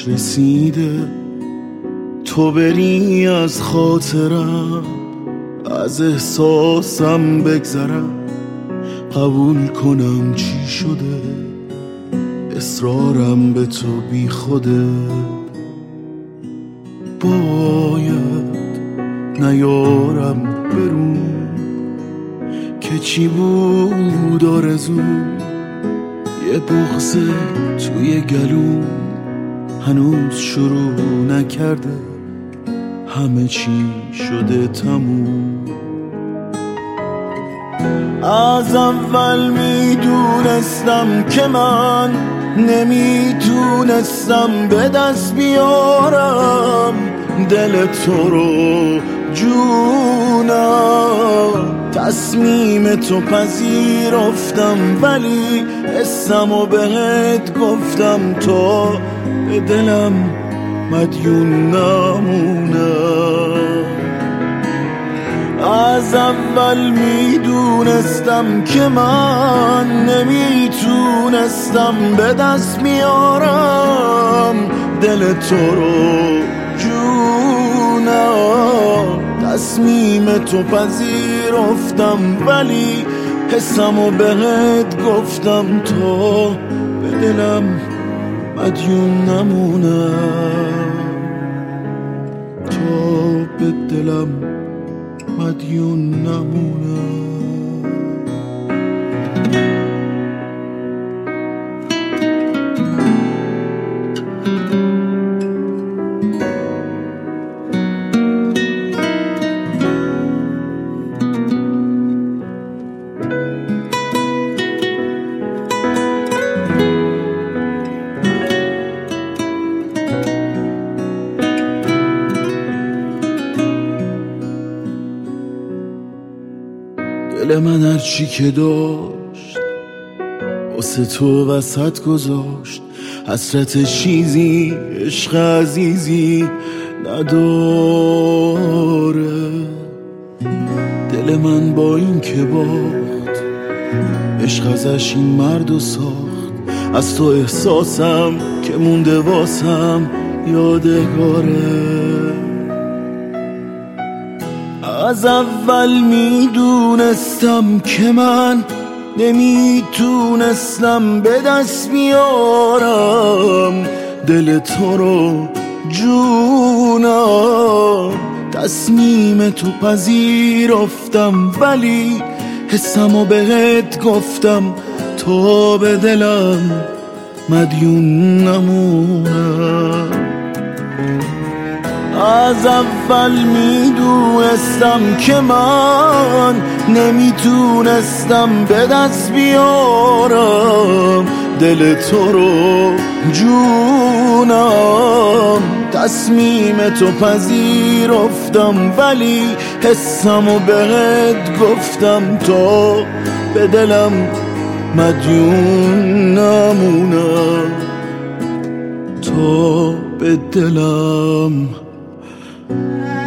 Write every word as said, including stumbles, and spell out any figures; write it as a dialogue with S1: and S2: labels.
S1: وقتش رسیده تو بری از خاطرم، از احساسم بگذرم، قبول کنم چی شده، اصرارم به تو بی خوده. باید نیارم برون که چی بود آرزوم، یه بغض توی گلوم هنوز شروع نکرده، همه چی شده تموم. از اول میدونستم که من نمیتونستم به دست بیارم دل تو رو جونم. تصمیم تو پذیرفتم ولی حسمو بهت گفتم تا به دلم مدیون نمونم. از اول میدونستم که من نمیتونستم به دست بیارم دل تو رو جونم. تصمیم تو پذیرفتم ولی حسمو بهت گفتم تا به دلم مدیون نمونم، تا به دلم مدیون نمونم. دل من هرچی که داشت واسه تو وسط گذاشت، حسرت چیزی عشق عزیزی نداره. دل من با این که باخت عشق ازش این مردو ساخت، از تو احساسم که مونده واسم یادگاره. از اول میدونستم که من نمیتونستم به دست بیارم دل تو رو جونم. تصمیم تو پذیرفتم ولی حسمو بهت گفتم تا به دلم مدیون نمونم. از اول میدونستم که من نمیتونستم به دست بیارم دل تو رو جونم. تصمیم تو پذیرفتم ولی حسمو بهت گفتم تا به دلم مدیون نمونم، تا به دلم